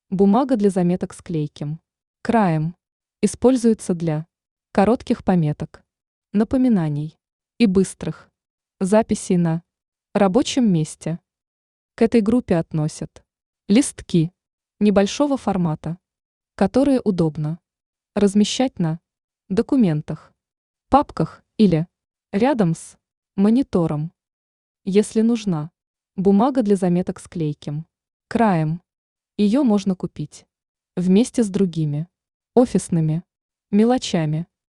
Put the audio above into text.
Бумага для заметок с клейким краем. Используется для коротких пометок, напоминаний и быстрых записей на рабочем месте. К этой группе относят листки небольшого формата, которые удобно размещать на документах, папках или рядом с монитором. Если нужна бумага для заметок с клейким краем, ее можно купить вместе с другими офисными мелочами